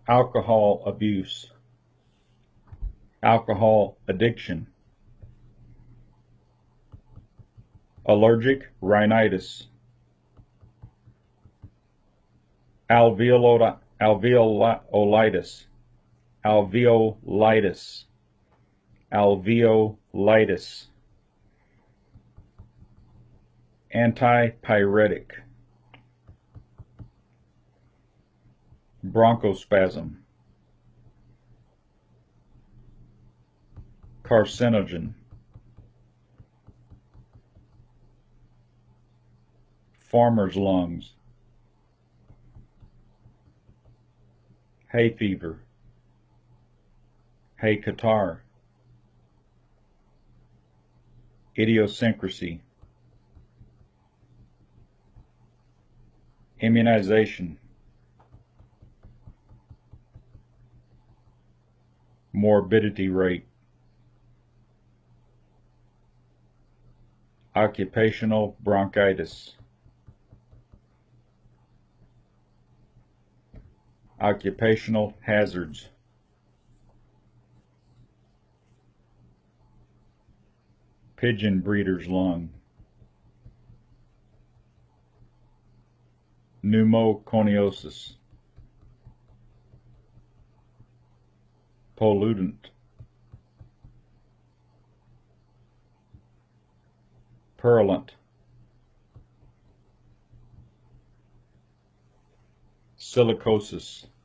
alcohol abuse, alcohol addiction, allergic rhinitis, alveolitis, alveolitis, alveolitis, antipyretic, bronchospasm, carcinogen, farmer's lungs, hay fever, hay catarrh, idiosyncrasy, immunization, morbidity rate, occupational bronchitis, occupational hazards, pigeon breeder's lung, pneumoconiosis, pollutant, purulent, silicosis,